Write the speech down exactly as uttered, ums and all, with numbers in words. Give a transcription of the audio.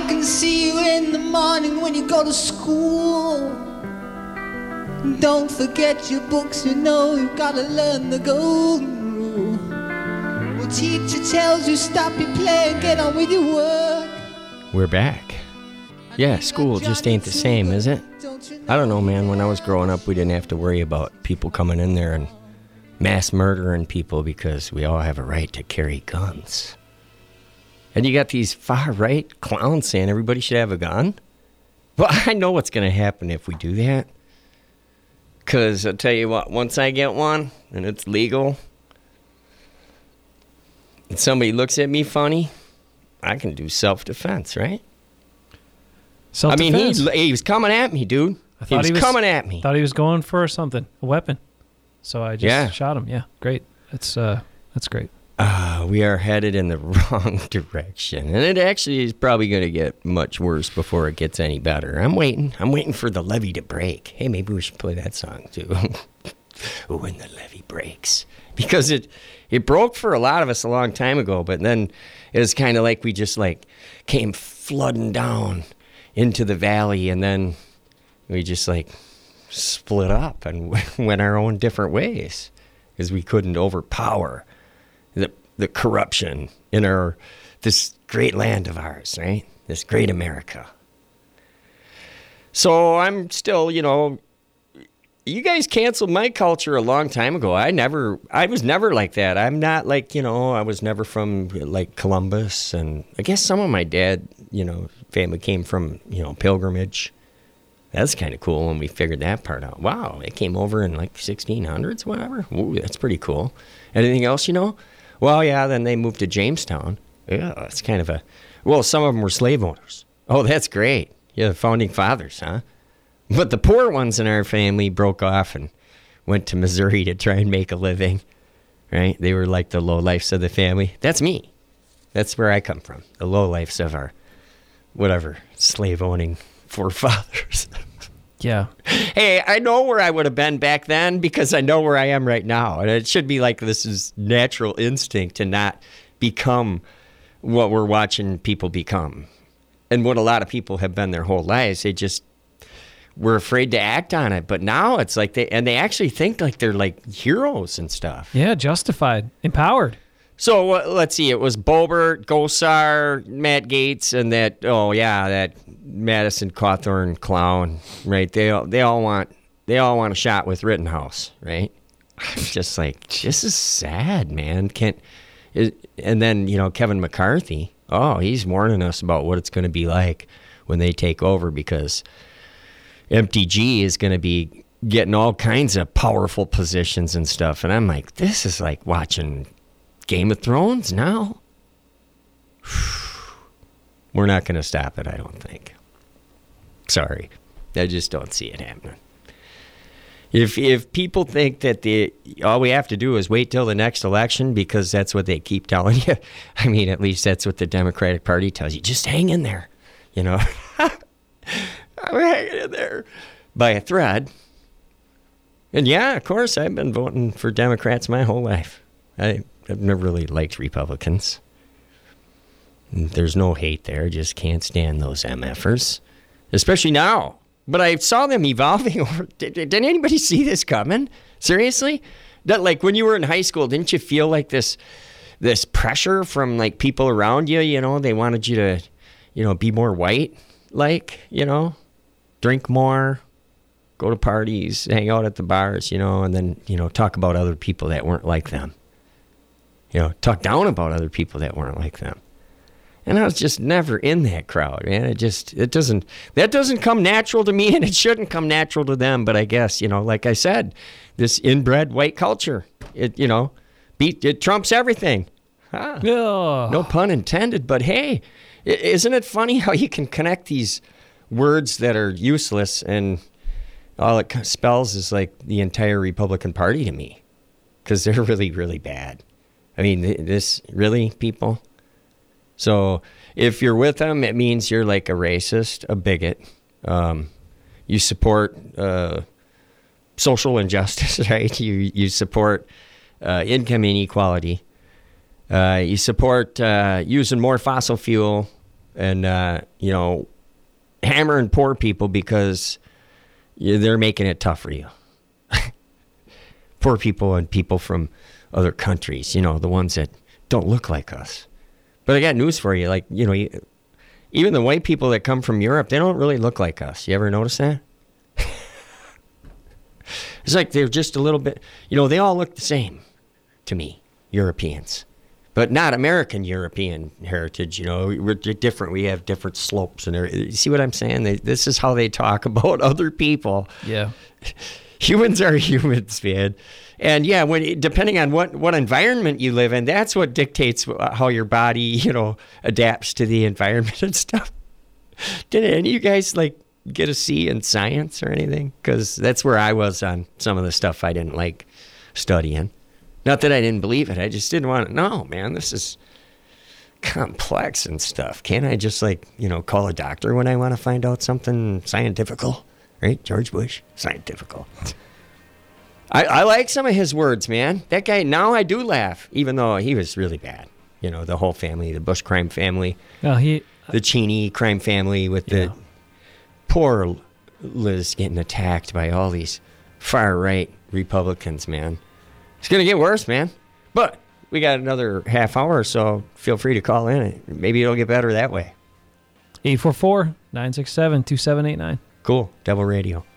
can see you in the morning when you go to school. Don't forget your books, you know you gotta learn the golden rule. Well, teacher tells you stop your play and get on with your work. We're back. Yeah, school just ain't the same, is it? I don't know, man. When I was growing up, we didn't have to worry about people coming in there and mass murdering people because we all have a right to carry guns. And you got these far-right clowns saying everybody should have a gun? Well, I know what's going to happen if we do that. Because I'll tell you what, once I get one and it's legal and somebody looks at me funny, I can do self-defense, right? Self-defense? I mean, he, he was coming at me, dude. I He thought was, he was coming at me. Thought he was going for something, a weapon. So I just Yeah. shot him. Yeah, great. That's uh, that's great. Uh, we are headed in the wrong direction. And it actually is probably going to get much worse before it gets any better. I'm waiting. I'm waiting for the levee to break. Hey, maybe we should play that song, too. When the levee breaks. Because it, it broke for a lot of us a long time ago, but then it was kind of like we just, like, came flooding down into the valley, and then we just, like, split up and went our own different ways because we couldn't overpower the the corruption in our this great land of ours, right? This great America. So I'm still, you know, you guys canceled my culture a long time ago. I never, I was never like that. I'm not like, you know, I was never from like Columbus, and I guess some of my dad, you know, family came from, you know, Pilgrimage. That's kind of cool when we figured that part out. Wow, it came over in like sixteen hundreds, whatever. Ooh, that's pretty cool. Anything else you know? Well, yeah, then they moved to Jamestown. Yeah, it's kind of a... Well, some of them were slave owners. Oh, that's great. Yeah, the founding fathers, huh? But the poor ones in our family broke off and went to Missouri to try and make a living, right? They were like the lowlifes of the family. That's me. That's where I come from. The lowlifes of our, whatever, slave-owning forefathers. Yeah. Hey, I know where I would have been back then because I know where I am right now. And it should be like this is natural instinct to not become what we're watching people become. And what a lot of people have been their whole lives. They just were afraid to act on it. But now it's like they, and they actually think like they're like heroes and stuff. Yeah, justified, empowered. So uh, let's see. It was Boebert, Gosar, Matt Gaetz, and that, oh yeah, that Madison Cawthorn clown, right? They all, they all want they all want a shot with Rittenhouse, right? Just like, this is sad, man. Can't it, and then, you know, Kevin McCarthy, oh, he's warning us about what it's going to be like when they take over because M T G is going to be getting all kinds of powerful positions and stuff. And I'm like, this is like watching Game of Thrones now. We're not going to stop it, I don't think. Sorry. I just don't see it happening. If if people think that the all we have to do is wait till the next election because that's what they keep telling you, I mean, at least that's what the Democratic Party tells you. Just hang in there, you know. I'm hanging in there by a thread. And yeah, of course, I've been voting for Democrats my whole life. I, I've never really liked Republicans. There's no hate there. Just can't stand those MFers, especially now. But I saw them evolving over. Did, did anybody see this coming? Seriously? That, like, when you were in high school, didn't you feel like this this pressure from, like, people around you? You know, they wanted you to, you know, be more white, like, you know, drink more, go to parties, hang out at the bars, you know, and then, you know, talk about other people that weren't like them. You know, talk down about other people that weren't like them. And I was just never in that crowd, man. It just, it doesn't, that doesn't come natural to me, and it shouldn't come natural to them. But I guess, you know, like I said, this inbred white culture, it, you know, beat, it trumps everything. Huh. Oh. No pun intended, but hey, isn't it funny how you can connect these words that are useless and all it spells is like the entire Republican Party to me? Because they're really, really bad. I mean, this, really, people? So if you're with them, it means you're like a racist, a bigot. Um, you support uh, social injustice, right? You you support uh, income inequality. Uh, you support uh, using more fossil fuel. and uh, you know, hammering poor people because you, they're making it tough for you. Poor people and people from other countries, you know, the ones that don't look like us. But I got news for you. Like, you know, you, even the white people that come from Europe, they don't really look like us. You ever notice that? It's like they're just a little bit, you know, they all look the same to me, Europeans. But not American European heritage, you know. We're different. We have different slopes. And you see what I'm saying? They, this is how they talk about other people. Yeah. Humans are humans, man. And yeah, when depending on what, what environment you live in, that's what dictates how your body, you know, adapts to the environment and stuff. Did any of you guys like get a C in science or anything? Because that's where I was on some of the stuff I didn't like studying. Not that I didn't believe it. I just didn't want to. No, man, this is complex and stuff. Can't I just like, you know, call a doctor when I want to find out something scientifical? Right? George Bush, scientifical. I, I like some of his words, man. That guy, now I do laugh, even though he was really bad. You know, the whole family, the Bush crime family, Well, he. the Cheney crime family with the Yeah. poor Liz getting attacked by all these far-right Republicans, man. It's going to get worse, man. But we got another half hour, so feel free to call in. Maybe it'll get better that way. eight four four, nine six seven, two seven eight nine. Cool. Devil Radio.